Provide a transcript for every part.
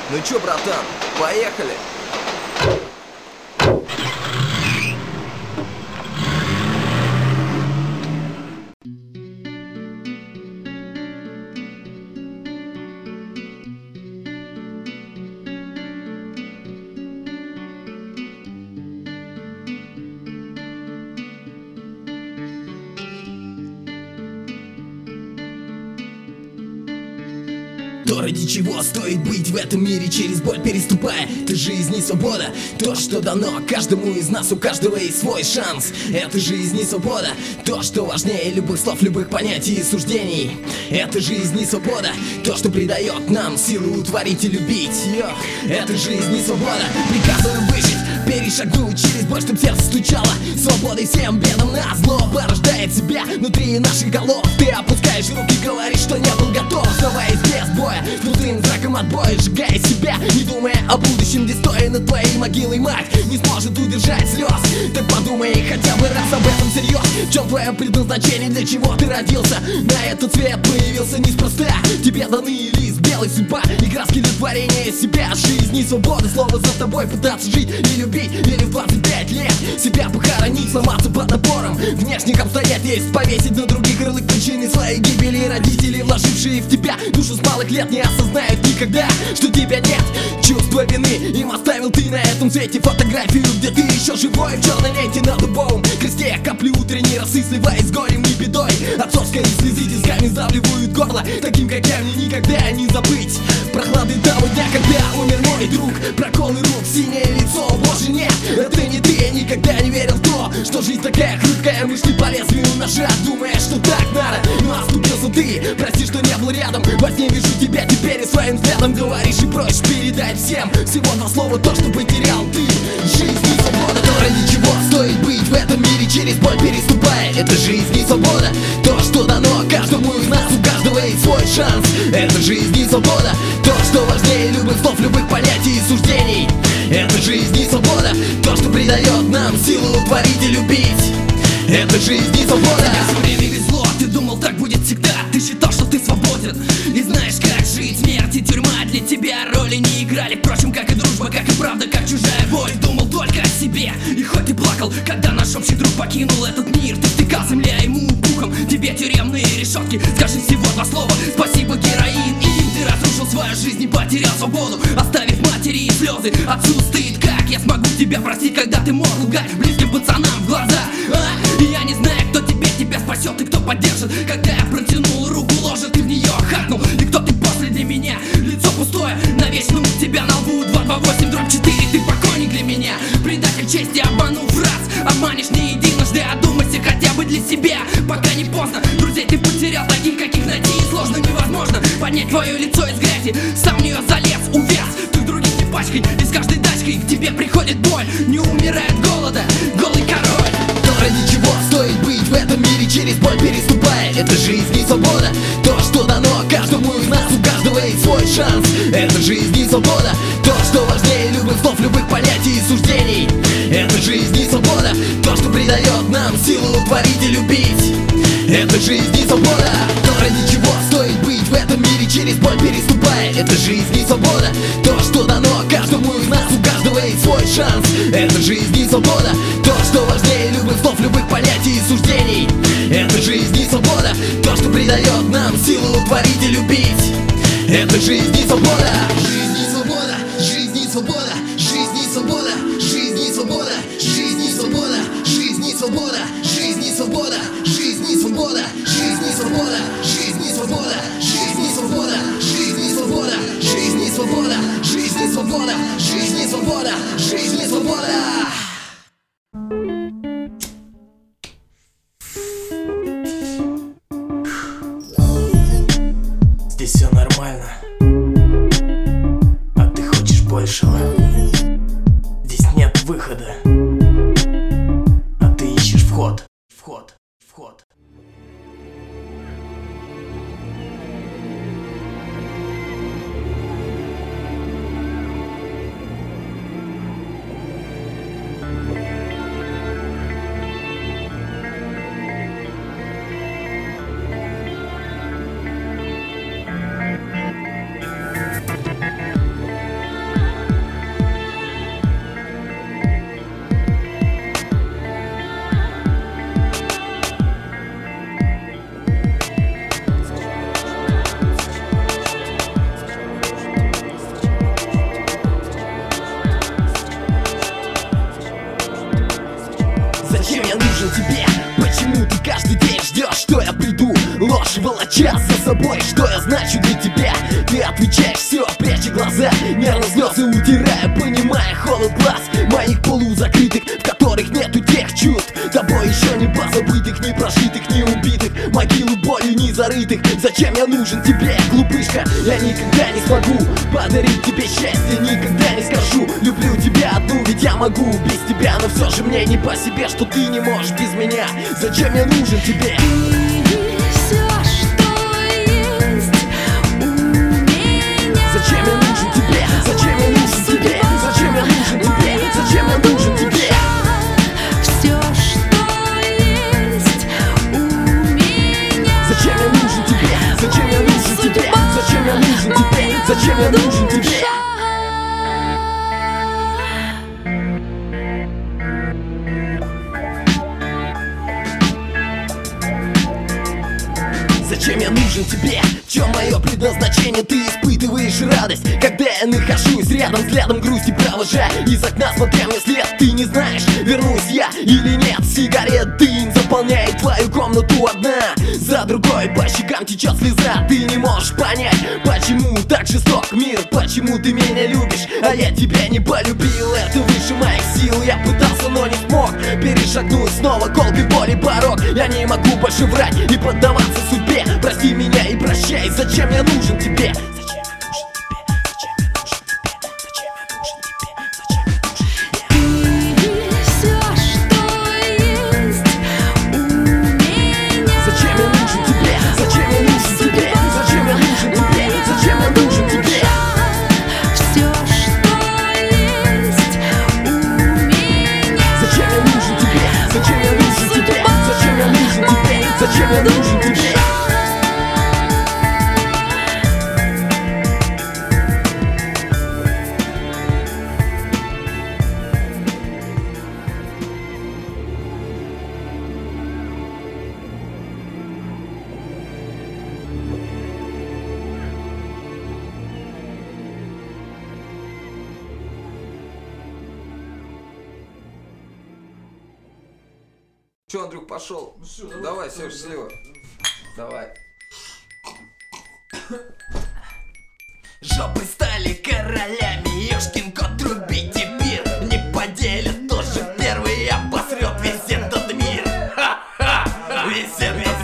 Ну чё, братан, поехали! То, ради чего стоит быть в этом мире, через боль переступая. Это жизнь и свобода, то, что дано каждому из нас, у каждого есть свой шанс. Это жизнь и свобода, то, что важнее любых слов, любых понятий и суждений. Это жизнь и свобода, то, что придает нам силу творить и любить. Это жизнь и свобода, приказываем выжить, перешагнуть через боль, чтоб сердце стучало. Свободой всем бедам назло порождает себя внутри наших голов. Ты опускаешь руки, говоришь, что не был готов, оставаясь без боя, с пустым знаком отбоя, сжигая себя, не думая о будущем, где стоя над твоей могилой мать не сможет удержать слез. Так подумай хотя бы раз об этом всерьез. В чем твое предназначение, для чего ты родился? На этот свет появился неспроста. Тебе даны лист белый, судьба и краски для творения себя. Жизнь и свобода, слово за тобой пытаться жить и любить. Или в 25 лет себя похоронить, сломаться под напором внешних обстоятельств, повесить на других ярлык причины своей гибели. Родители, вложившие в тебя душу с малых лет, не осознают никогда, что тебя нет. Чувство вины им оставил ты на этом свете. Фотографию, где ты еще живой, в черной ленте на дубовом кресте. Капли утренней росы, сливаясь с горем и бедой. Отцовской слезы тисками сдавливают горло. Таким, как я, мне никогда не забыть прохлады того дня, когда умер мой друг. Проколы рук, синее лицо, боже нет, это не ты. Я никогда не верил в то, что жизнь такая хрупкая. Мысли по лезвию ножа, думая, что так надо. Но оступился ты, прости, что не был рядом. Во сне вижу тебя теперь и своим взглядом говоришь и просишь передать всем всего два слова то, что потерял ты. Жизнь и свобода, то, ради чего стоит быть в этом мире, через боль переступая. Это жизнь и свобода, то, что дано каждому из нас, у каждого есть свой шанс. Это жизнь и свобода, то, что важнее любых слов, любых понятий и суждений. Это жизнь и свобода, то, что придает нам силу творить и любить. Это жизнь и свобода. Тебе все время везло, ты думал, так будет всегда. Ты считал, что ты свободен и знаешь, как жить. Смерть и тюрьма для тебя роли не играли. Впрочем, как и дружба, как и правда, как чужая боль. Думал только о себе, и хоть ты плакал, когда наш общий друг покинул этот мир, ты втыкал земля ему пухом, тебе тюремные решетки. Скажи всего два слова: спасибо, героин. И ты разрушил свою жизнь и потерял свободу, оставив матери и слезы. Отцу стыд, как я смогу тебя простить, когда ты мог лгать близким пацанам в глаза? Я не знаю, кто тебя спасет и кто поддержит. Когда я протянул руку, ложит, ты в нее хакнул. И кто ты после для меня? Лицо пустое, навечно у тебя на лбу 228/4. Ты покойник для меня, предатель чести, обманув раз. Обманешь не единожды, одумайся хотя бы для себя, пока не поздно. Друзей ты потерял, таких, каких найти сложно, невозможно поднять твое лицо из грязи. Сам в нее залез, увяз, ты других не пачкай. И с каждой тачкой к тебе приходит боль. Не умирает голода, голый король. То, ради чего стоит быть в этом мире, через боль переступая. Это жизнь и свобода, то, что дано каждому из нас, у каждого есть свой шанс. Это жизнь и свобода, то, что важнее любых слов, любых понятий и суждений. Это жизнь и свобода, то, что придает нам силу творить и любить. Это жизнь и свобода, то, ради чего стоит быть в этом мире, через боль переступая. Это жизнь и свобода, то, что дано каждому из нас, у каждого есть свой шанс. Это жизнь и свобода, то, что важнее любых слов, любых понятий и суждений. Это жизнь и свобода, то, что придает нам силу творить и любить. Это жизнь и свобода. Жизнь и свобода, жизнь и свобода, жизнь и свобода, жизнь и свобода, жизнь и свобода, жизнь и свобода, жизнь и свобода, жизнь и свобода, жизнь и свобода, жизнь и свобода, жизнь и свобода, жизнь и свобода, жизнь и свобода, жизнь и свобода, жизнь и свобода, жизнь и свобода. Здесь все нормально, а ты хочешь большего. Здесь нет выхода, а ты ищешь вход. Вход, вход. тебе? Почему ты каждый день ждешь, что я приду? Ложь волоча за собой, что я значу для тебя? Ты отвечаешь все, пряча глаза, нервно слезы утирая, понимая холод глаз моих полузакрытых, в которых нету тех чувств. Тобой еще не позабытых, не прожитых, не убитых, могилу болью не зарытых. Зачем я нужен тебе, глупышка? Я никогда не смогу подарить тебе счастье, никогда не скажу люблю тебя одну, ведь я могу без тебя. Но все же мне не по себе, что ты не можешь без меня. Зачем я нужен тебе? Зачем я нужен тебе? Зачем я нужен тебе? Зачем я нужен тебе? Зачем я нужен тебе? Все, что есть у меня. Зачем я нужен тебе? Зачем я нужен тебе? Зачем я нужен тебе? Зачем я нужен тебе? Зачем я нужен тебе? В чем мое предназначение? Ты испытываешь радость, когда я нахожусь рядом, взглядом грусти провожая из окна, смотря мне след. Ты не знаешь, вернусь я или нет. Сигарет дым заполняет твою комнату одна за другой, по щекам течет слеза. Ты не можешь понять, почему так жесток мир, почему ты меня любишь, а я тебя не полюбил. Это выше моих сил, я пытался, но не смог перешагнуть снова колкой боли порог. Я не могу больше врать и поддаваться судьбе. Прости меня и прощай, зачем я нужен тебе? Зачем я нужен тебе? Зачем я нужен тебе? Зачем я нужен тебе? Зачем я нужен тебе? Ты все, что есть у меня. Зачем я нужен тебе? Зачем я нужен тебе? Зачем я нужен тебе? Зачем я нужен тебе? Все, что есть у меня. Зачем я нужен тебе? Зачем я нужен тебе? Зачем я нужен тебе? Зачем я нужен тебе? Че, Андрюх, пошел? Давай, Серж, слева. Давай. Жопы стали королями, ёшкин кот, трубите пир. Не поделят, тоже первый обосрет весь этот мир. Ха-ха, весь этот мир.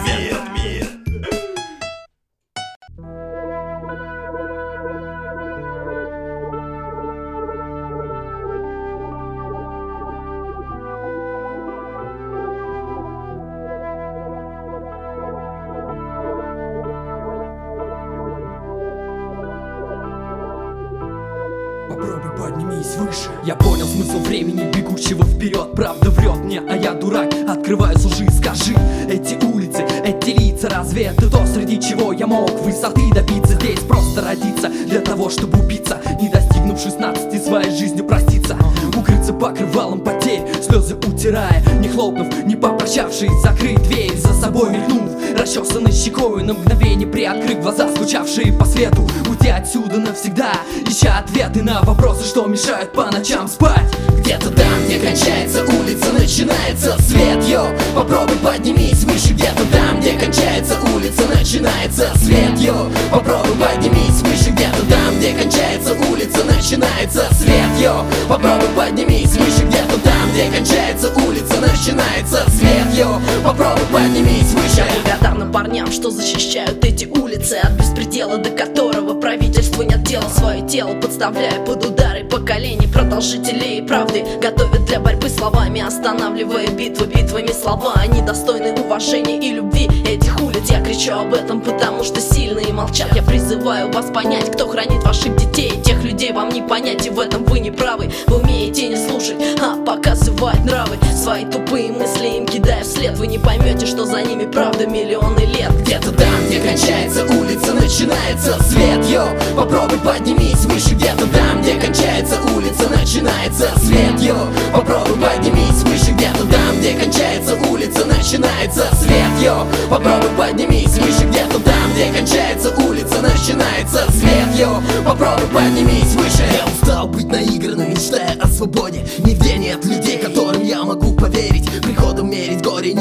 Попробуй поднимись выше. Я понял смысл времени, бегущего вперед. Правда врет мне, а я дурак. Открываю лжи, скажи. Эти улицы, эти лица, разве это то, среди чего я мог высоты добиться? Здесь просто родиться для того, чтобы убиться, не достигнув 16 своей жизнью проститься. Укрыться покрывалом потерь, слезы утирая, не хлопнув, не попрощавшись, закрыть дверь за собой, мелькнув расчесанной щекой, на мгновение приоткрыв глаза, скучавшие по свету. Уйти отсюда навсегда, ища ответы на вопросы, что мешают по ночам спать. Где-то там, где кончается улица, начинается свет, йо. Попробуй поднимись выше. Где-то там, где кончается улица, начинается свет, йо. Попробуй поднимись выше. Где-то там, где кончается улица, начинается свет, йо. Попробуй поднимись выше. Где-то там, где кончается улица, начинается свет, йо. Попробуй поднимись выше. Благодарным парням, что защищают эти улицы от беспредела, до которого правительство не отдело свое тело, подставляя под удары поколений продолжителей правды, готовят для борьбы словами, останавливая битвами слова. Они достойны уважения и любви этих улиц. Я кричу об этом, потому что сильные молчат. Я призываю вас понять, кто хранит ваших детей. Тех людей вам не понять, и в этом вы не правы. Вы умеете не слушать, а показывать нравы. Свои тупые мысли им кидая вслед. Вы не поймете, что за ними правда миллионы лет. Где-то там, где кончается улица, начинается свет, йо. Попробуй поднимись выше. Где-то там, где кончается улица, начинается свет, йо. Попробуй поднимись выше. Где-то там, где кончается улица, начинается свет, йо. Попробуй поднимись выше. Где-то там, где кончается улица, начинается свет, йо. Попробуй поднимись выше. Я устал быть наигранным, мечтая о свободе. Нигде нет людей, которым я могу поверить. Приходом мерить горе не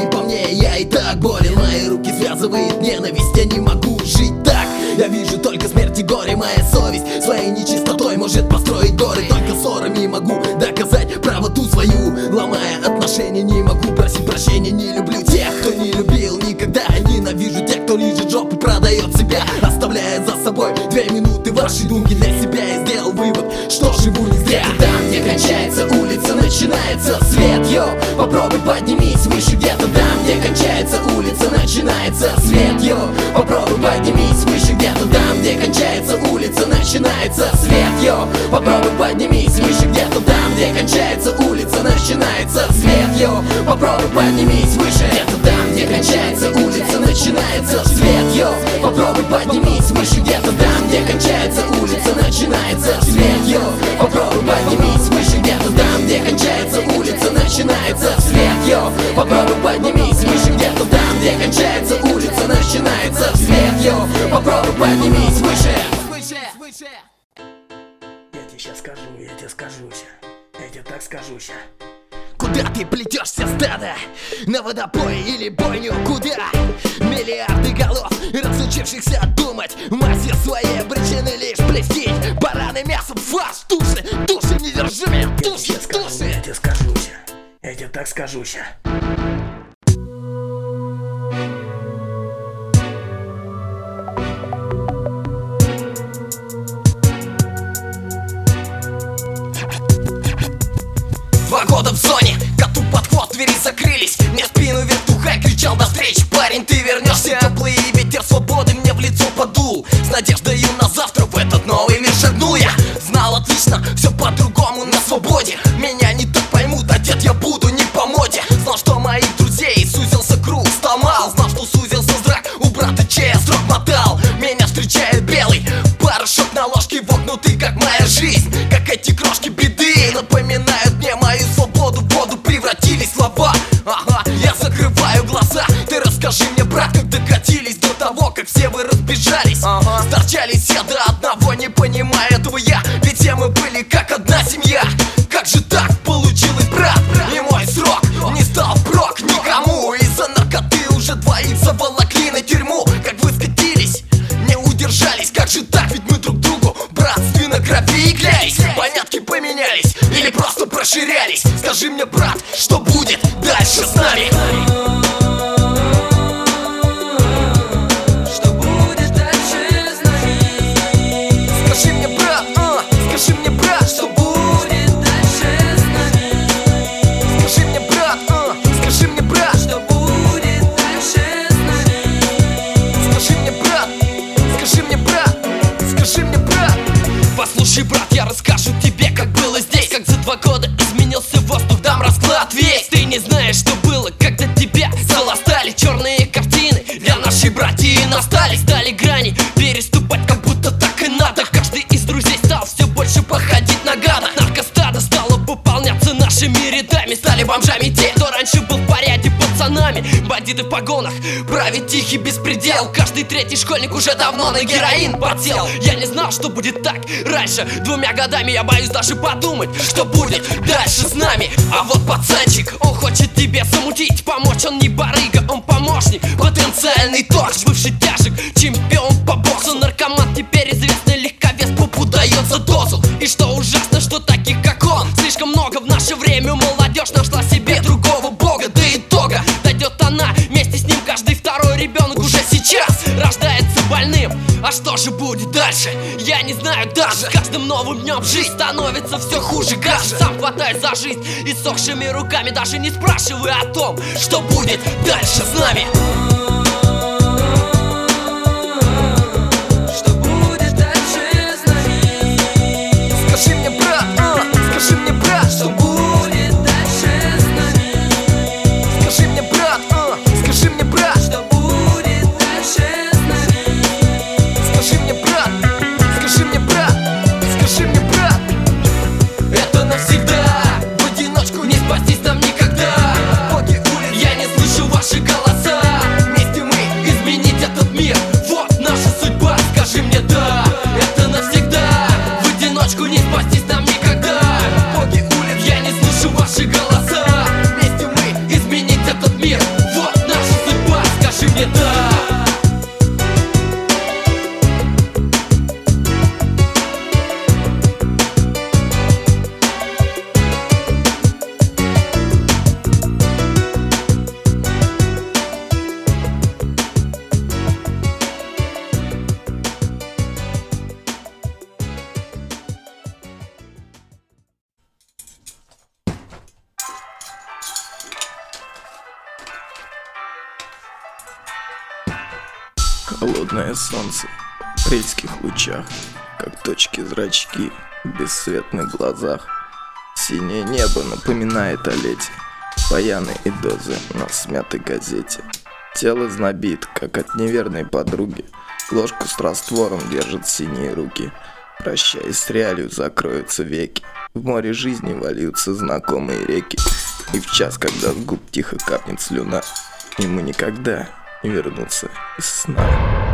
не по мне, я и так болен. Мои руки связывает ненависть, я не могу жить так. Я вижу только смерть и горе, моя совесть своей нечистотой может построить горы. Только ссорами могу доказать правоту свою. Ломая отношения, не могу просить прощения. Не люблю тех, кто не любил никогда. Ненавижу тех, кто лижет жопу, продает себя, оставляя за собой 2 минуты вашей думки для себя. И сделал вывод, что живу не зря. Там, где кончается улица, начинается свет. Йо, попробуй поднимись выше, где-то там, где кончается улица, начинается свет. Йо, попробуй поднимись выше, где-то там, где кончается улица, начинается свет. Йо, попробуй поднимись выше, где-то там, где кончается улица, начинается свет. Йо, попробуй поднимись выше, где-то там, где кончается улица, начинается свет. Йо, попробуй поднимись выше, где-то там, где кончается улица, начинается свет. Йо, попробуй поднимись выше, где-то там, где кончается улица, начинается свет. Йо, попробуй поднимись выше, где-то там, где кончается улица, начинается свет. Йо, попробуй поднимись выше. Я тебе сейчас скажу, я тебе скажусь. Я тебе так скажусь. Куда ты плетешься, стадо? На водопой или бойню? Куда? Миллиарды голов, разучившихся думать, в массе своей обречены лишь плести бараны мясом, фарш, души недержимые, души. Я тебе скажусь. Я тебе так скажусь. Два года в зоне, коту подход, двери закрылись. Мне в спину вертухай кричал до встречи. Парень, ты вернешься, теплый ветер свободы мне в лицо подул. С надеждою на завтра в этот новый мир шагнул я. Знал отлично, все по-другому на свободе. Меня не так поймут, одет я буду не по моде. Знал, что моих друзей сузился круг, стал мал. Знал, что сузился зрак, у брата чей срок мотал. Меня встречает белый порошок на ложке, вогнутый, как моя жизнь. Как эти крошки беды напоминают мне мою свободу, в воду превратились слова. Ага, я закрываю глаза. Ты расскажи мне, брат, как докатились до того, как все вы разбежались. Сторчались все до одного, не понимая этого я. Ведь все мы были как одна семья. Как же так получилось, брат? И мой срок не стал впрок никому. Из-за наркоты уже двоих заволокли на тюрьму. Как вы скатились, не удержались. Как же так, ведь мы друг другу братственно крови и клялись. Понятки поменялись или просто проширялись. Скажи мне, брат, что будет дальше с нами? Что будет дальше с нами? Скажи мне, брат, скажи мне, брат, что Будет дальше с нами? Скажи мне, брат, скажи мне, брат, Что будет дальше с нами? скажи мне, брат, скажи мне, брат, скажи мне, брат. Послушай, брат, я расскажу тебе, как было здесь. Как за 2 года изменился воздух, дам расклад весь. Ты не знаешь, что было, когда тебя стали черные картины. Для нашей братьи настали, стали грани переступать, как будто так и надо. Каждый из друзей стал все больше походить на гада. Наркостадо стало пополняться нашими рядами. Стали бомжами те, кто раньше был в порядке пацанами. Бандиты в погонах, правит тихий беспредел. Каждый третий школьник уже давно на героин подсел. Я не знал, что будет так раньше. 2 годами я боюсь даже подумать, что будет дальше с нами. А вот пацанчик, он хочет тебе замутить, помочь. Он не барыга, он помощник, потенциальный торч. Бывший тяжек, чемпион по боксу. Наркоман, теперь известный легковес, пупу дается дозу. И что ужасно, что таких как он слишком много в наше время. Молодежь нашла себе другого бога. До итога дойдет она, вместе с ним каждый второй ребенок уже сейчас рождается больным. А что же будет дальше? Я не знаю даже. С каждым новым днем жизнь становится все хуже, гаже. Сам хватаюсь за жизнь иссохшими руками, даже не спрашивая о том, что будет дальше с нами. Что будет дальше с нами? Скажи мне, брат, скажи мне, брат, что Будет дальше с нами? Скажи мне, брат, скажи мне, брат, Что будет дальше с нами? скажи мне, брат, скажи мне, брат, скажи мне, брат. Это навсегда, в одиночку не спастись нам никогда. Боги улиц, я не слышу ваши голоса. Холодное солнце в апрельских лучах, как точки зрачки в бесцветных глазах. Синее небо напоминает о лете, баяны и дозы на смятой газете. Тело знобит, как от неверной подруги, ложку с раствором держат синие руки. Прощаясь с реалью, закроются веки, в море жизни вольются знакомые реки. И в час, когда с губ тихо капнет слюна, ему никогда не вернуться из сна.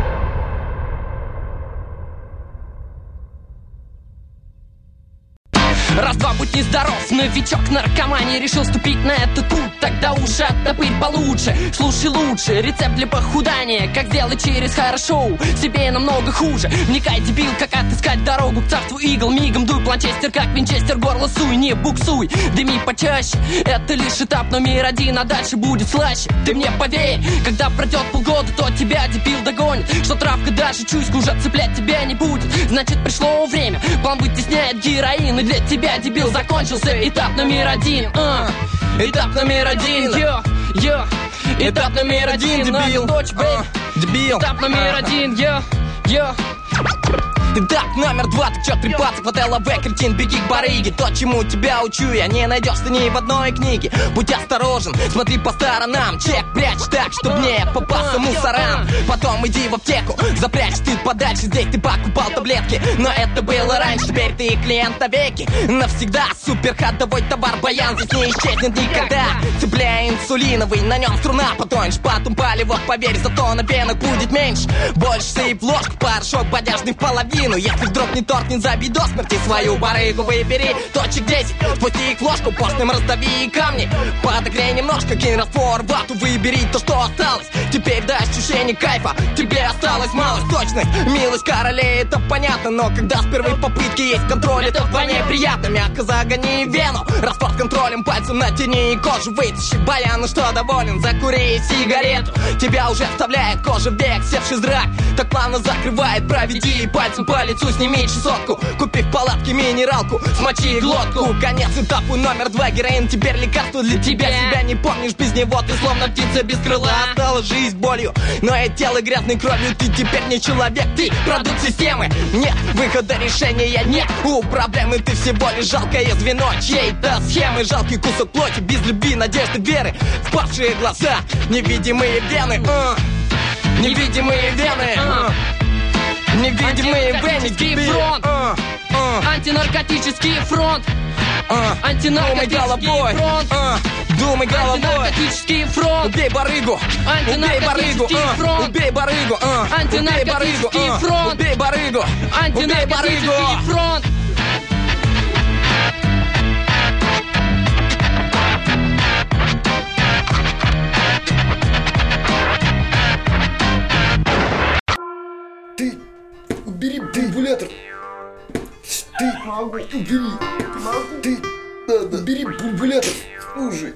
Раз-два, будь нездоров, новичок наркомании решил ступить на этот путь. Тогда уши оттопырь получше, слушай лучше. Рецепт для похудания, как сделать через хорошо, себе намного хуже. Вникай, дебил, как отыскать дорогу к царству игл. Мигом дуй, планчестер, как винчестер, горло суй, не буксуй, дыми почаще. Это лишь этап номер один, а дальше будет слаще. Ты мне поверь, когда пройдет полгода, то тебя дебил догонит. Что травка даже чуйск уже цеплять тебя не будет. Значит, пришло время, план вытесняет героин. И для тебя, дебил, закончился этап номер один. Этап номер один, йо. Этап номер один, дебил. Дебил. Этап номер один, йо. Этап номер 2, ты чё трепаться, вот ЛВ, кретин, беги к барыге. То, чему тебя учу я, не найдешь ты ни в одной книге. Будь осторожен, смотри по сторонам, чек прячь так, чтоб не попался мусорам. Потом иди в аптеку, запрячь ты подальше, здесь ты покупал таблетки. Но это было раньше, теперь ты клиент навеки. Навсегда супер ходовой товар, баян здесь не исчезнет никогда. Цепляй инсулиновый, на нем струна потоньше. Потом палево, поверь, зато на пенах будет меньше. Больше сыпь в ложку, порошок бодяжный в половину. Если вдруг не торт, не забей до смерти свою барыгу. Выбери точек 10, спусти их в ложку, постным раздави камни. Подогрей немножко, кинь раствор, вату, выбери то, что осталось. Теперь до ощущения кайфа тебе осталось малость. Точность, милость королей, это понятно. Но когда с первой попытки есть контроль, это вдвойне приятно. Мягко загони вену, раствор с контролем, пальцем натяни кожу, вытащи баян, ну что доволен, закури сигарету. Тебя уже вставляет кожа в век, севший зрак так плавно закрывает, проведи пальцем по лицу, сними чесотку. Купи в палатке минералку, смочи глотку. Конец этапу номер 2, героин теперь лекарство для тебя. Себя не помнишь, без него ты словно птица без крыла. Осталась жизнь болью, но и тело грязной кровью. Ты теперь не человек, ты продукт системы. Нет выхода, решения нет. У проблемы ты всего лишь жалкое звено чьей-то схемы. Жалкий кусок плоти, без любви, надежды, веры. Впавшие глаза, невидимые вены. Невидимые вены. Невидимые Антинаркотический фронт. Антинаркотический фронт. Антинаркотический фронт. Думай головой. Антинаркотический фронт. Убей барыгу. Убей барыгу. Убей барыгу. Антинаркотический фронт. Убей барыгу. Антинаркотический фронт. Ты убери бульбулятор. Ты убери. Ты убери бульбулятор. Слушай.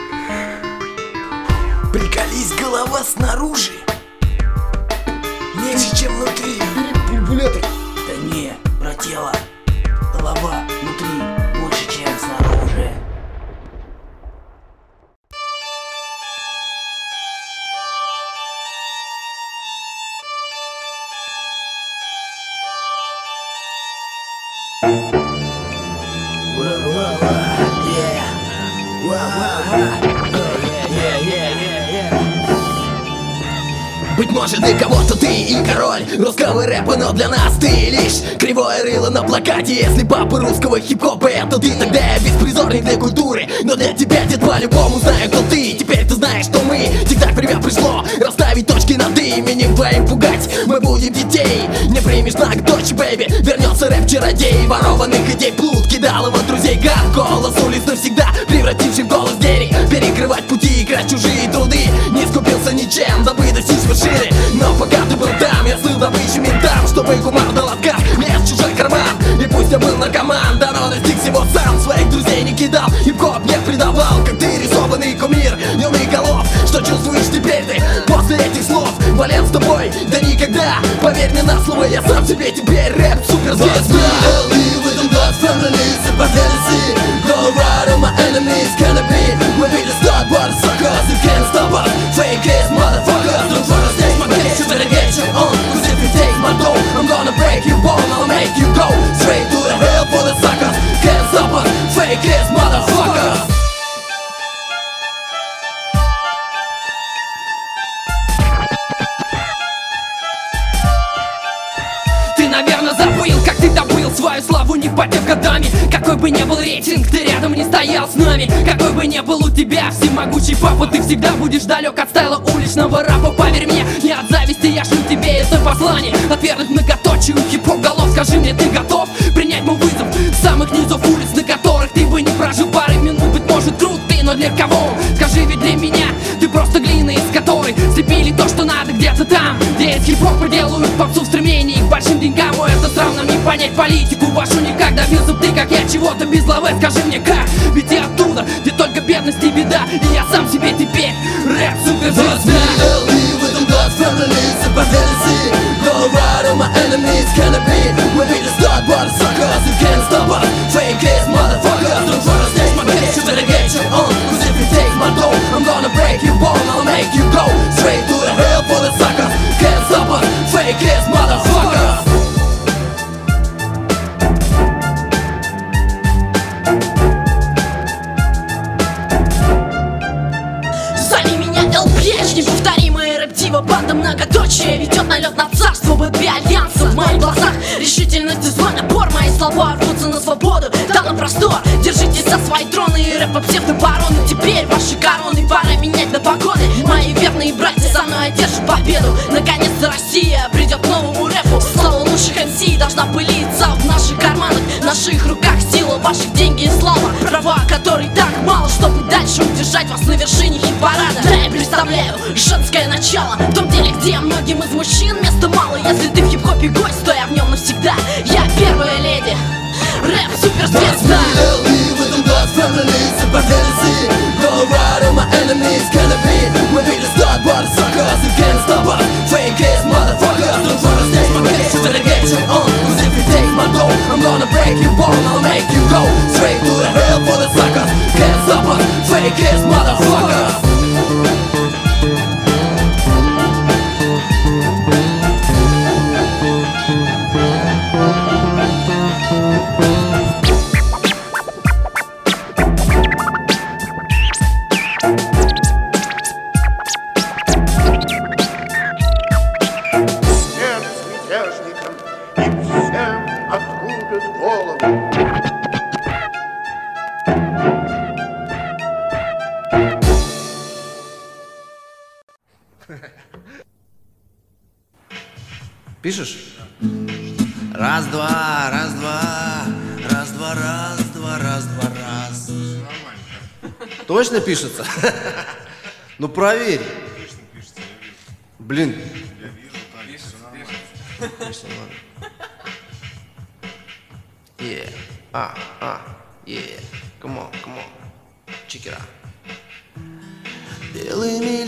Приколись, голова снаружи меньше, чем внутри. Убери бульбулятор. Да не, про тело. Голова внутри больше, чем снаружи. Быть может, для кого-то ты и король русского рэпа, но для нас ты лишь кривое рыло на плакате. Если папа русского хип-хопа, это ты, тогда я беспризорник для культуры. Но для тебя, дед, по-любому знаю, кто ты. Теперь ты знаешь, что мы всегда время пришло расставить точки над именем твоим, пугать мы будем детей. Не примешь знак, дочь, бэйби, вернется рэп-чародей. Ворованных идей плут, кидалово друзей гад. Голос улиц навсегда превративший в голос денег. Перекрывать пути, играть чужие труды. Не скупился ничем, дабы достичь вершины. Но пока ты был там, я слыл добычу ментам, чтобы кумар дал отказ мне в чужой карман. И пусть я был наркоман, да но достиг всего сам. Своих друзей не кидал, хип-хоп не предавал. Как ты рисованный кумир, юный голов. Что чувствуешь теперь ты после этих слов? Вален с тобой, да никогда. Поверь мне на слово, я сам себе теперь рэп суперзвезда. Go right on my enemies, can it be? We be the start, but the suckers, you can't stop us. Fake ass motherfuckers, don't try to stage my case, you better get your own. потек годами. Какой бы ни был рейтинг, ты рядом не стоял с нами. Какой бы ни был у тебя всемогучий папа, ты всегда будешь далек от стайла уличного рэпа. Поверь мне, не от зависти я шлю тебе это послание. От верных многоточий у хип-хоп голов. Скажи мне, ты готов принять мой вызов с самых низов улиц, на которых ты бы не прожил пары минут? Быть может крут ты, но для кого? Скажи, ведь для меня ты просто глина, из которой слепили то, что надо где-то там, где из хип-хопа делают попсу в стремлении к большим деньгам. Ой, это странно, не понять политику вашу никак. Добился ты, как я, чего-то без лавы. Скажи мне как, ведь я оттуда, где только бедность и беда. И я сам себе теперь рэп-суперзвезда. Go right on my enemies, can it be? We be the start, but the suckers, you can't stop us. Fake ass motherfuckers, don't try to stage my bitch, you better get your own. Cause if you take my dough, I'm gonna break your bone. I'll make you go straight to the hell for the suckers. Can't stop us, fake ass motherfuckers. Зови меня LPH, неповторимая рэп-дива. Банда многоточие ведет налет на царство ББ Альянса. В моих глазах решительность и злой напор. Мои слова рвутся на свободу, да на простор. Держитесь за свои троны и рэпа псевдобароны. Теперь ваши короны пора менять на погоны. Мои верные братья со мной одержат победу. Наконец-то Россия придет к новому рэпу. Слава лучших МС должна пылиться в наших карманах. В наших руках сила, ваших деньги и слава. Права, которой так мало, чтобы дальше удержать вас на вершине хит-парада. Да, я представляю женское начало в том деле, где многим из мужчин места мало. Если ты в хип-хопе гость, то я в нем навсегда. Я первая леди, рэп-суперзвезда. Go right on my enemies, can it be? We be the start, but the suckers, you can't stop us. Fake ass motherfuckers, don't try to stage my bitch, you better get your own. Cause if you take my dough, I'm gonna break your bone. I'll make you go straight to the hell for the suckers. Can't stop us, fake ass motherfuckers. Пишешь? Раз, два, раз, два, раз, два, раз, два, раз, два, раз. Точно пишется? Ну проверь. Блин. Пишется, yeah. Yeah. Come on. Check it out. Белыми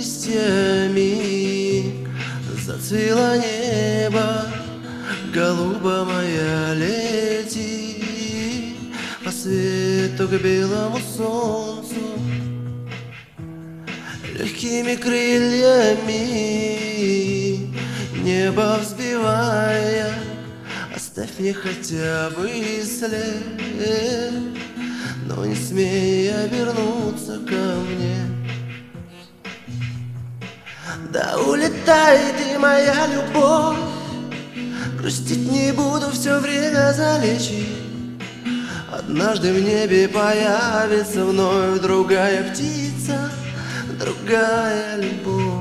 листьями зацвело небо, голуба моя, лети по свету к белому солнцу. Легкими крыльями небо взбивая, оставь мне хотя бы след, но не смей обернуться ко мне. Да улетай ты, моя любовь, грустить не буду, все время залечи. Однажды в небе появится вновь другая птица, другая любовь.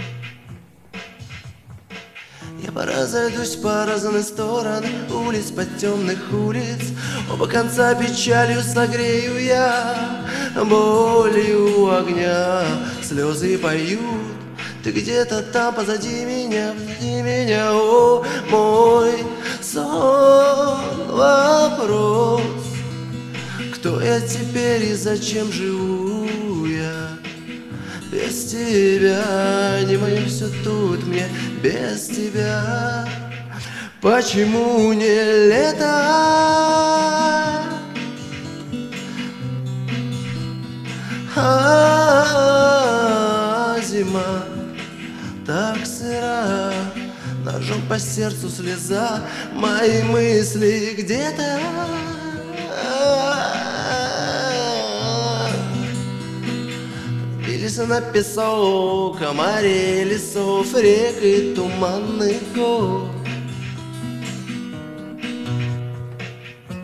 Я разойдусь по разные стороны улиц, по темных улиц. Оба конца печалью согрею я, болью огня. Слезы поют, ты где-то там позади меня, о мой сон. Вопрос, кто я теперь и зачем живу я? Без тебя не мое все тут мне, без тебя. Почему не лето, а зима так сыра? Ножом по сердцу слеза, мои мысли где-то. Бились на песок, море, лесов, рек и туманных гор.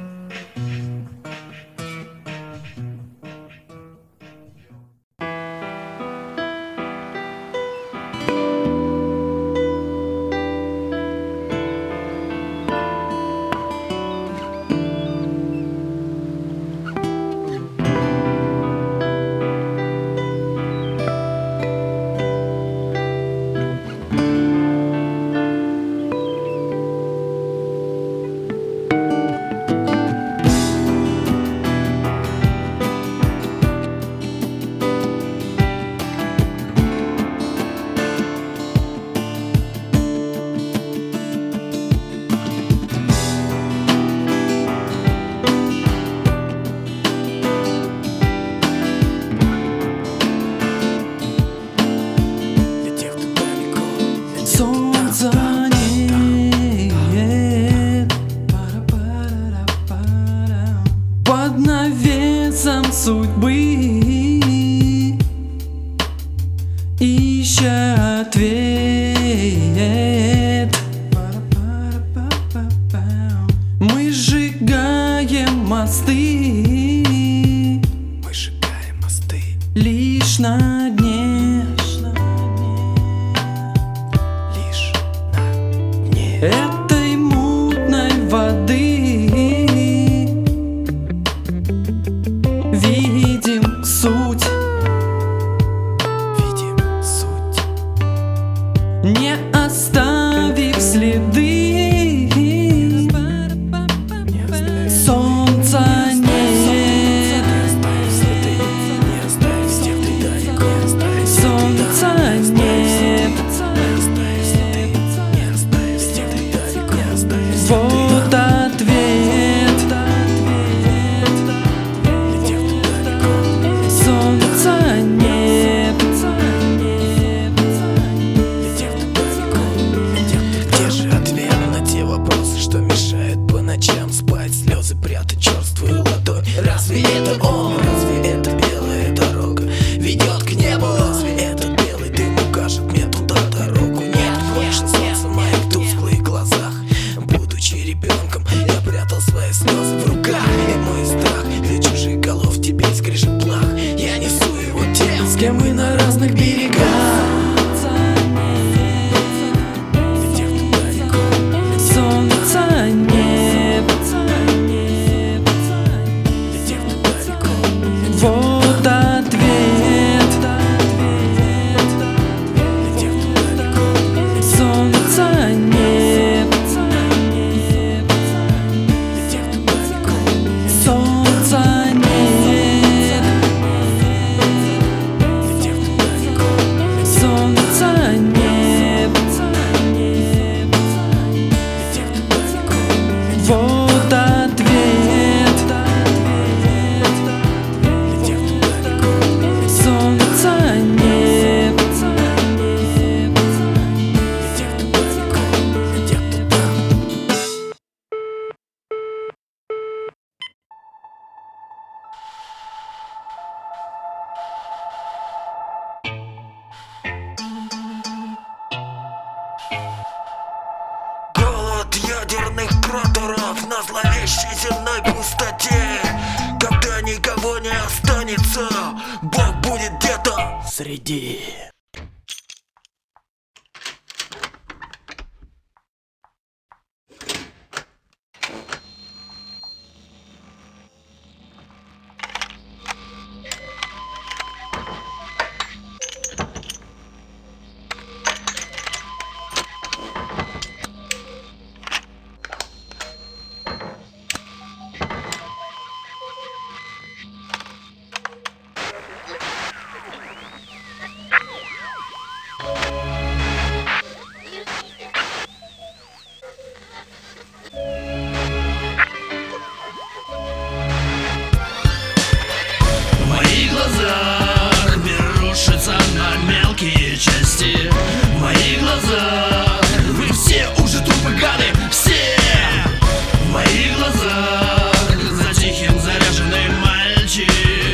ища ответ, мы сжигаем мосты, лишь на дне, этой мутной воды. Видим суть, не оставив следы. Солнца нет, солнца нет. Вот ответ. Солнца нет. Где же ответ на те вопросы, что мешают по ночам спать? Слезы прятать черствую ладонь. Разве это он? Разве это белая дорога ведет к небу? Разве этот белый дым укажет мне туда дорогу? Нет больше солнца в моих тусклых глазах. Будучи ребенком, я прятал свои слезы в руках. И мой страх для чужих голов теперь скрежет плах. Я несу его тем, с кем мы на разных берегах. Солнца нет. Вот ответ. Солнца нет. Солнца нет. Солнца нет. Вот ответ. Солнца нет. Голод ядерных кратеров на зловещей земной пустоте. Когда никого не останется, Бог будет где-то среди. Мои глаза мир рушится на мелкие части. В моих глазах вы все уже трупы, гады, все. В моих глазах за тихим заряженный мальчик.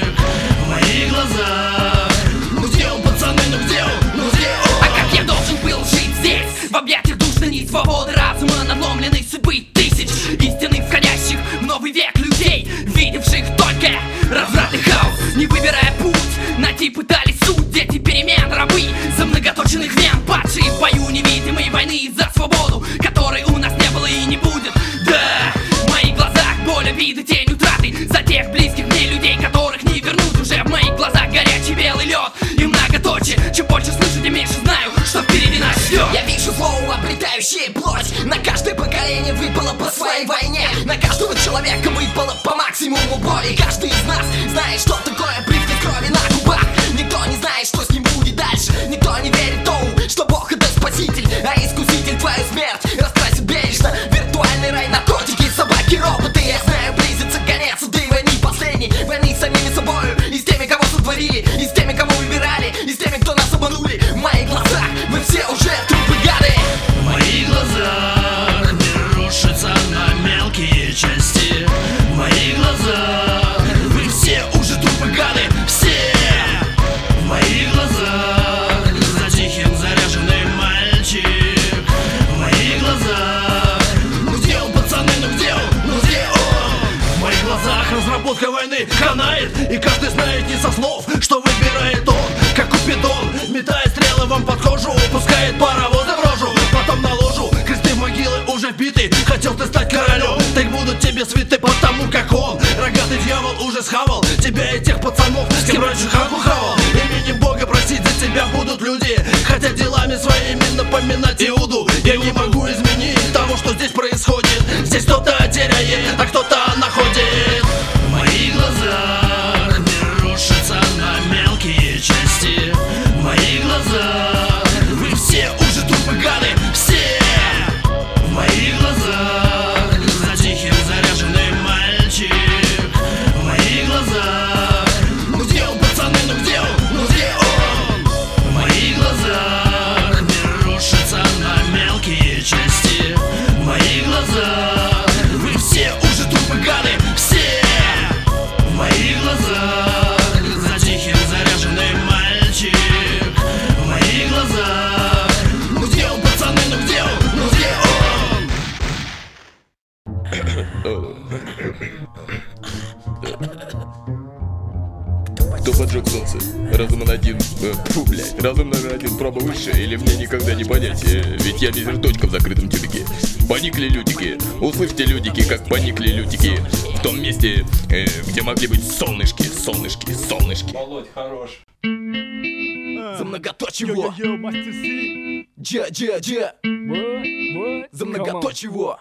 В моих глазах. Ну где он, пацаны, ну где он, ну где он? А как я должен был жить здесь? В объятиях душной нить свободы разума, надломленной судьбы тысяч истинных, входящих в новый век людей, видевших только разврат и хаос, не выбирая путь. Найти пытались суть, дети перемен, рабы за многоточенных вен, падшие в бою невидимой войны за свободу, которой у нас не было и не будет. Да, в моих глазах боль, обиды, тень утраты за тех близких мне людей, которых не вернуть уже. В моих глазах горячий белый лед и многоточие. Чем больше слышу, тем меньше знаю, что впереди нас ждет. Я вижу зло, обретающее плоть. На каждое поколение выпало по своей войне. На каждого человека выпало по максимуму боли. Каждый из нас знает, что такое привкус крови на губах. Никто не знает, что с ним будет дальше. Никто не верит тому, что Бог это спаситель, а искуситель твою смерть раскрасит бережно. Виртуальный рай, наркотики, собаки, роботы. Я знаю, близится конец этой войны последней. Войны с самими собою и с теми, кого сотворили, и с теми, кого выбирали, и с теми, кто нас обманули. В моих глазах вы все уже трупы, гады. В моих глазах мир рушится на мелкие части. В моих глазах вы все уже трупы, гады, делами своими напоминать Иуду. Я не могу изменить того, что здесь происходит. Здесь кто-то теряет, а кто-то находит. В моих глазах мир рушится на мелкие части. В моих глазах вы все уже трупы, гады, все. В моих глазах за тихим заряженный мальчик. В моих глазах, ну где он, пацаны, ну где он, ну где он? В моих глазах мир рушится на мелкие части. В моих глазах вы все уже трупы, гады, все. В моих глазах за тихим заряженный мальчик. В моих глазах, ну где он, пацаны, ну где он, ну где он? Кто поджег солнце? Разум один. Фу, блядь, разум номер один, проба выше, или мне никогда не понять, ведь я безрточка в закрытом тюбике. Поникли лютики, услышьте лютики, как поникли лютики. В том месте, где могли быть солнышки, солнышки, солнышки. Володь, хорош. За многоточиво. Джа. За многоточиво.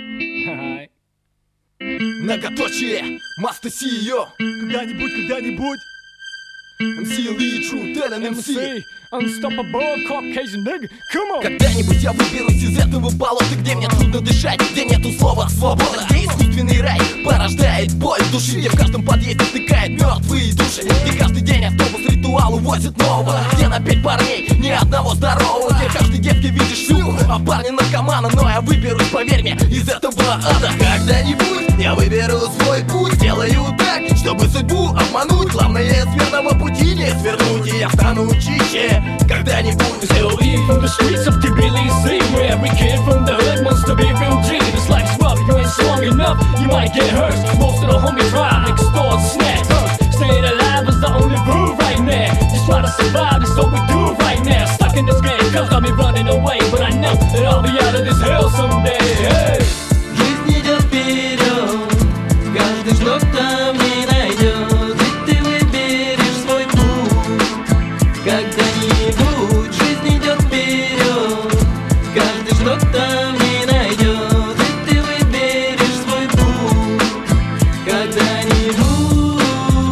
Многоточие. Маста CEO. Когда-нибудь. MC Lee, True Talent MC. Unstoppable Caucasian nigga, come on. Когда-нибудь я выберусь из этого болота, где мне трудно дышать, где нету слова свобода, где искусственный рай порождает боль в душе, где в каждом подъезде стыкает мертвые души, где каждый день автобус ритуал увозит нового, где на 5 парней ни одного здорового, где в каждой девке видишь шлюху, а парни наркомана, но я выберусь, поверь мне, из этого ада. Когда-нибудь я выберу свой путь, сделаю так, чтобы судьбу обмануть, главное с верного пути не свернуть, и я стану чище. Когда-нибудь. Still eat from the streets of Tbilisi, where every kid from the hood wants to be real G. This life's rough, you ain't strong enough, you might get hurt. Most of the homies rob, extort, snatch. Staying alive is the only rule right now. Just try to survive, that's what we do right now. Stuck in this game, cause got me running away, but I know that I'll be out of this hell someday. Hey. Жизнь идет вперед, каждый что-то в ней найдет, и ты выберешь свой путь. Когда-нибудь жизнь идет вперед, каждый что-то в ней найдет, и ты выберешь свой путь. Когда-нибудь,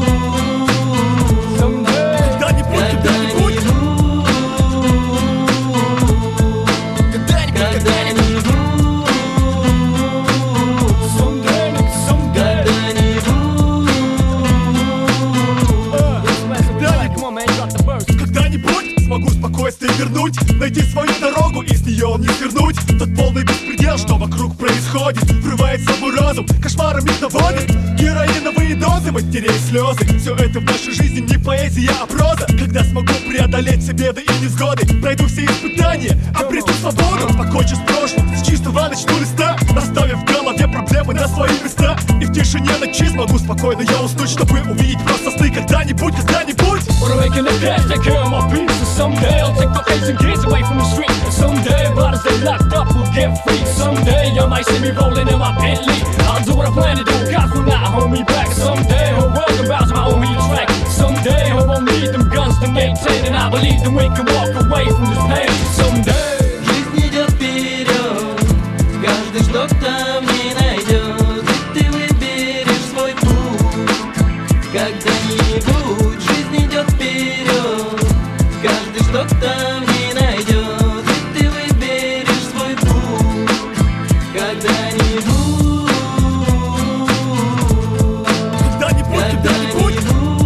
смогу спокойствие вернуть, найти свою дорогу и с нее не свернуть. Тот полный беспредел, что вокруг происходит, врывается в мой разум, кошмарами доводит. Героиновые дозы, матерей слезы, все это в нашей жизни не поэзия, а проза. Когда смогу преодолеть все беды и невзгоды, пройду все испытания, обрету свободу. Покончу с прошлым, с чистого начну листа, оставив в голове проблемы на свои места. И в тишине ночи смогу спокойно я уснуть, чтобы увидеть просто сны когда-нибудь, когда-нибудь. Someday I'll take the Asian kids away from the street. Someday bodies they locked up will get free. Someday you might see me rolling in my Bentley. I'll do what I plan to do, God will not hold me back. Someday her world can bounce my own track. Someday I won't need them guns to maintain, and I believe that we can walk away from this pain. Someday. Жизнь идет вперед, каждый что-то в ней найдет, и ты выберешь свой путь. Когда-нибудь жизнь идет вперед, каждый что-то в ней найдет, и ты выберешь свой путь. Когда-нибудь, когда-нибудь,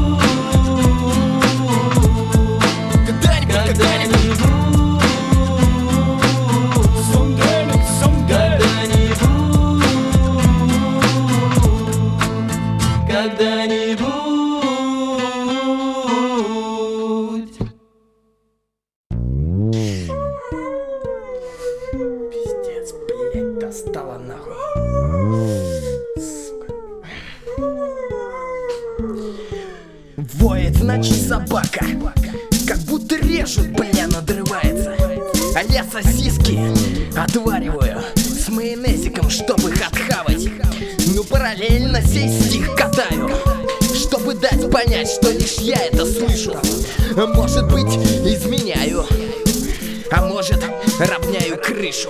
Пиздец, блять, достала нахуй. Сука. Воет в ночи собака, как будто режут, бля, надрывается. А я сосиски отвариваю с майонезиком, чтобы их отхавать. Ну параллельно сей стих катаю, чтобы дать понять, что лишь я это слышу. Может быть, изменяю, а может, равняю крышу.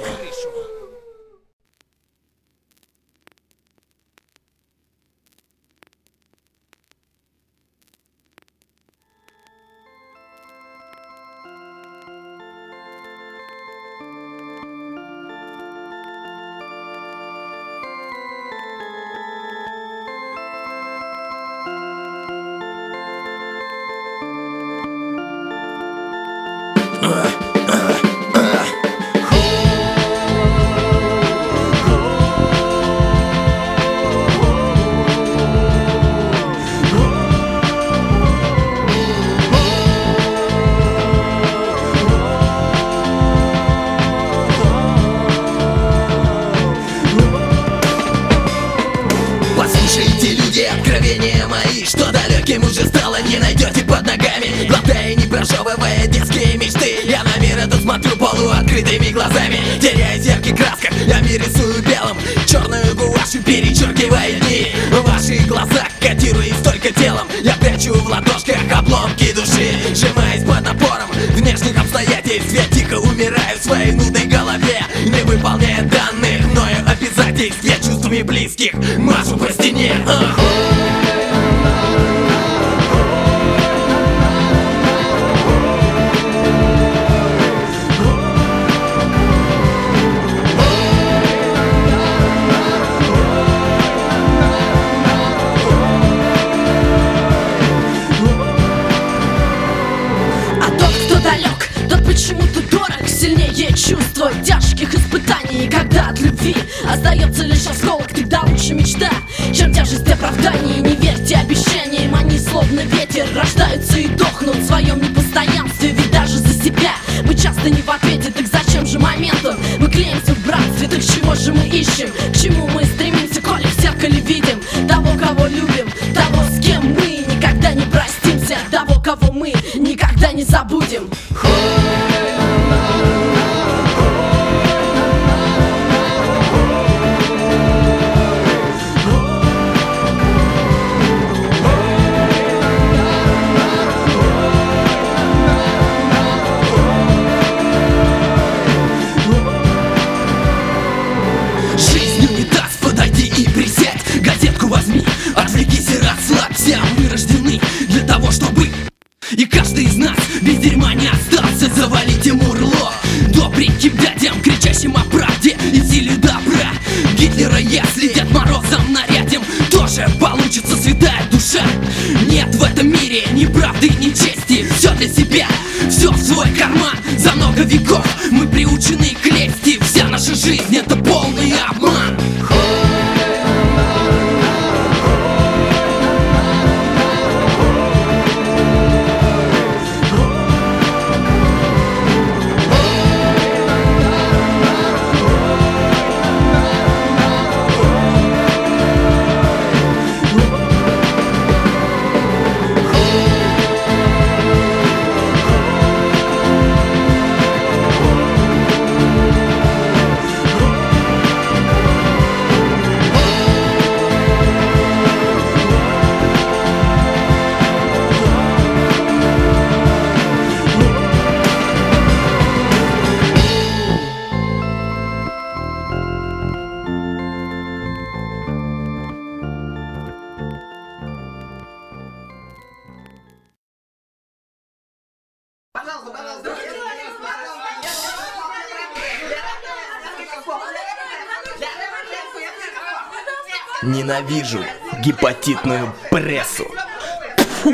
Послушайте, люди, откровения мои, что далеким уже стало, не найдете под ногами. Глотая, не прожевывая детские мечты, я на мир этот смотрю полуоткрытыми глазами. Теряясь в ярких красках, я мир рисую белым, черную гуашью перечеркивая дни. В ваших глазах котируясь только телом, я прячу в ладошках обломки души. Сжимаясь под напором внешних обстоятельств, я тихо умираю в своей нудной голове, не выполняя данных мною обязательств. Я чувствами близких машу по стене. А тот, кто далек, тот почему-то дорог. Сильнее чувства тяжких испытаний, когда от любви остается лишь осколок, тогда лучше мечта, чем тяжесть оправданий. Не верьте обещаниям, они словно ветер рождаются и дохнут в своем непостоянстве. Ведь даже за себя мы часто не в ответе. Так зачем же моментом мы клеимся в братстве? Так чего же мы ищем? К чему мы стремимся, коли в зеркале видим того, кого любим, того, с кем мы никогда не простимся, того, кого мы никогда не забудем. Жизнью не даст, подойди и присядь, газетку возьми, отвлекись и расслабься. Мы рождены для того, чтобы и каждый из нас без дерьма не остался. Завалите мурло добреньким дядям, кричащим о правде и силе добра. Гитлера, если Дед Морозом нарядим, тоже получится святая душа. Нет в этом мире ни правды, ни чести, все для себя, все в свой карман. За много веков мы приучены к лести, вся наша жизнь это полный обман. Ненавижу гепатитную прессу. Фу.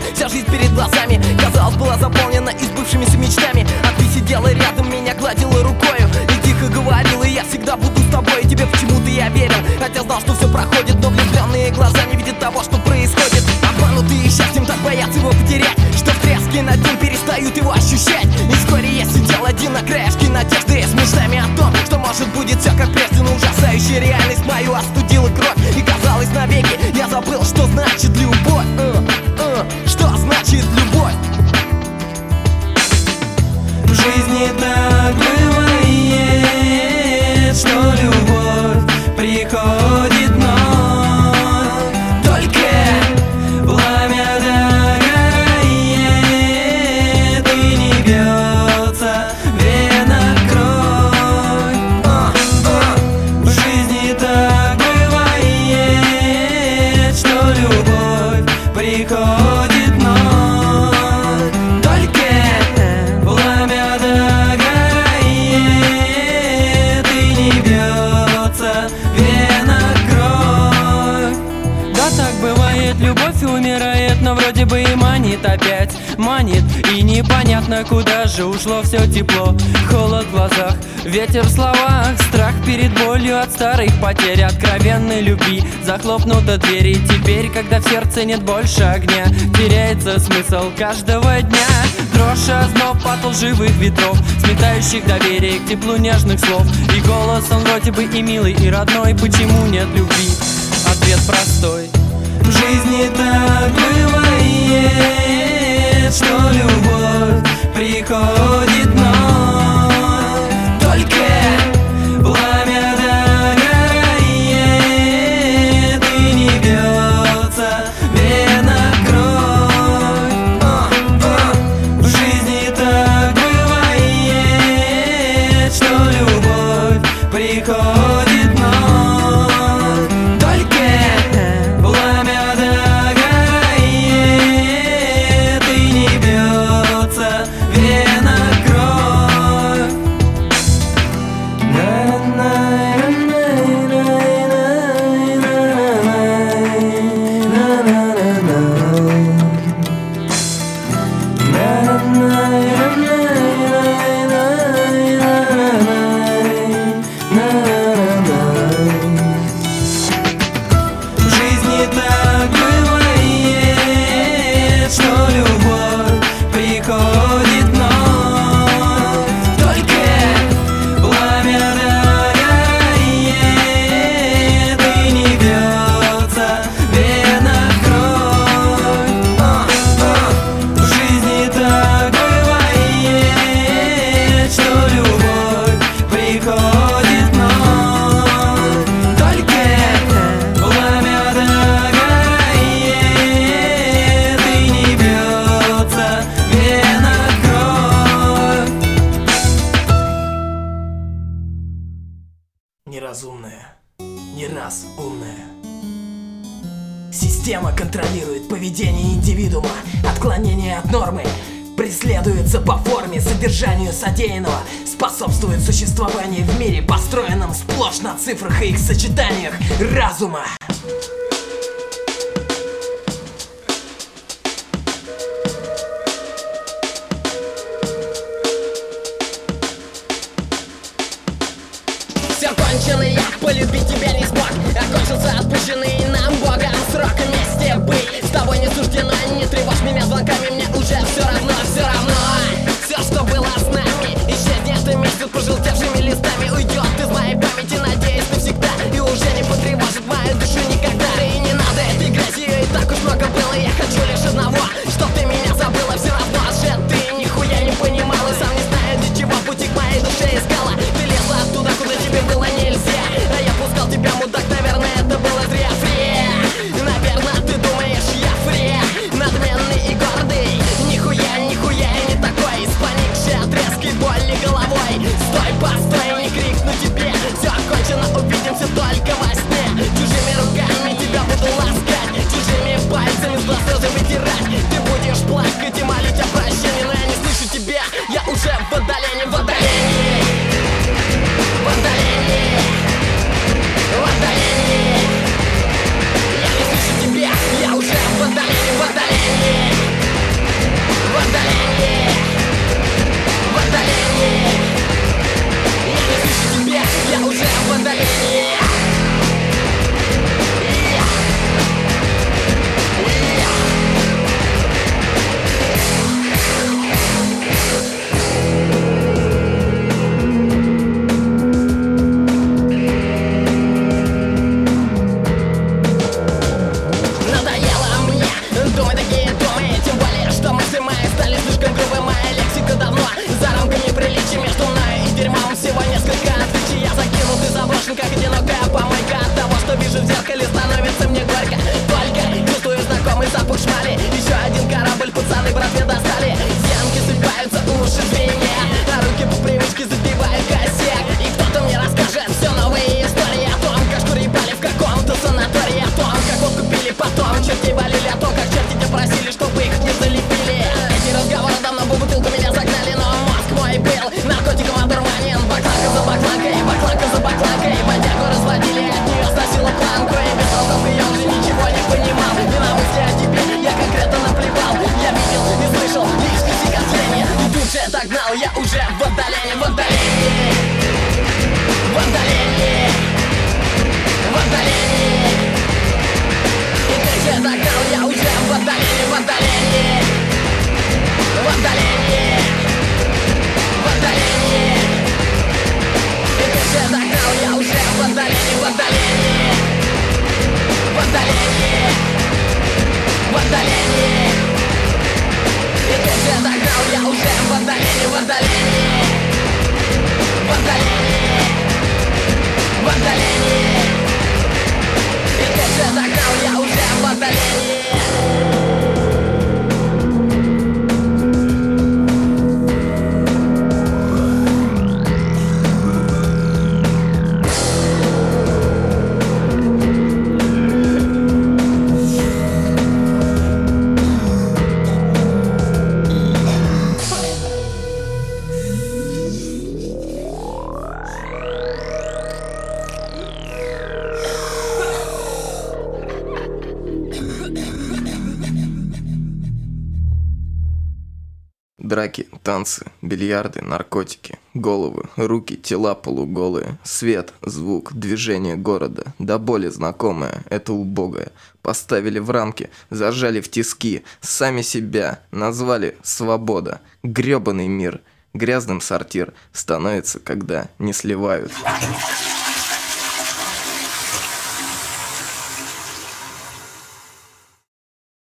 Вся жизнь перед глазами, казалось, была заполнена избывшимися мечтами. А ты сидела рядом, меня гладила рукою и тихо говорила: я всегда буду с тобой. И тебе почему-то я верил, хотя знал, что все проходит. Но влюбленные глаза не видят того, что происходит. Обманутые счастьем так боятся его потерять, что в тряске над ним перестают его ощущать. И вскоре я сидел один на краешке надежды, с мечтами о том, что может будет все как прежде. Но ужасающая реальность мою остудила кровь, и казалось навеки я забыл, что значит любовь. Что значит любовь? В жизни так бывает, что любовь приходит вновь. Только пламя догорает и не бьется вена кровь. В жизни так бывает, что любовь приходит вновь. Только пламя догорает и не бьется вена кровь. Да, так бывает, любовь умирает, но вроде бы и манит опять. Манит, и непонятно, куда же ушло все тепло. Холод в глазах, ветер в словах, страх перед болью от старых потерь, откровенной любви. Захлопнута дверь, и теперь, когда в сердце нет больше огня, теряется смысл каждого дня. Дрожь, озноб от лживых ветров, сметающих доверие к теплу нежных слов. И голос, он вроде бы и милый, и родной. Почему нет любви? Ответ простой. В жизни так бывает, что любовь приходит вновь. Только пламя догорает и не бьется вена кровь. В жизни так бывает, что любовь приходит вновь. Только пламя догорает и не бьется вена кровь. В жизни так бывает, что любовь приходит вновь. Только пламя догорает и не бьется вена кровь. В жизни так бывает, что любовь приходит вновь. Только пламя догорает и не бьется вена кровь. Неразумная, не раз умная. Система контролирует поведение индивидуума. Отклонение от нормы преследуется по форме, содержанию содеянного. Способствует существованию в мире, построенном сплошь на цифрах и их сочетаниях разума. Все кончено, я полюбить тебя не смог. Окончился отпущенный нам Богом срок. Вместе быть с тобой не суждено. Не тревожь меня звонками, мне уже все равно, все равно. Все, что было с нами, исчезнет и месяц пожелтевшими листами. Уйдет из моей памяти, надеюсь, навсегда. И уже не потревожит мою душу никогда. Да и не надо этой грязи, ее и так уж много было. Я хочу лишь одного, чтоб ты меня забыла. Все равно же ты нихуя не понимала. Сам не знаю, для чего пути к моей душе искала. Ты лезла оттуда, куда тебе было нельзя. А я пускал тебя, мудак, наверное, это было зря. Наверное, ты думаешь, я надменный и гордый. Нихуя, нихуя я не такой. Спаникший от резкой боли головой. Стой, постой, не крикну тебе. Все кончено, увидимся только во сне. Чужими руками тебя буду ласкать, чужими пальцами с глаз слезы вытирать. Ты будешь плакать и молить о прощении, но я не слышу тебя. Я уже в отдалении, в отдалении, в отдалении, в отдалении. Я не слышу тебя, я уже в отдалении, в отдалении. отдалении. Как одинокая помойка от того, что вижу в зеркале, становится мне горько. Только чувствую знакомый запах шмали. Еще один корабль, пацаны, братве достали. Стенки сыпаются, уши звенят, а руки по привычке забивают косяк. И кто-то мне расскажет все новые истории о том, как шкуребали в каком-то санатории, о том, как водку пили, потом черти валили, о том, как черти тебя просили, чтобы их не залепили. Эти разговоры давно бы бутылку меня загнали, но мозг мой был наркотиком одурманен. Бакланка за бакланкой, бакланка за бакланкой. Бодягу разводили, от нее сносила планку. И без толков я уже ничего не понимал. И на мысли о тебе я конкретно наплевал. Я видел и слышал лишь прикосновение. И тут же догнал, я уже в отдалении, в отдалении, в отдалении, в отдалении. И тут же догнал, я уже в отдалении, в отдалении, в отдалении, в отдалении. И тут же догнал, я уже в отдалении, в отдалении, в отдалении, в отдалении. И тут же догнал, я уже в отдалении, в отдалении, в отдалении, в отдалении. И тут же догнал, я уже в отдалении. Драки, танцы, бильярды, наркотики, головы, руки, тела полуголые, свет, звук, движение города, до боли знакомое, это убогое. Поставили в рамки, зажали в тиски, сами себя назвали свобода. Грёбаный мир, грязным сортир становится, когда не сливают.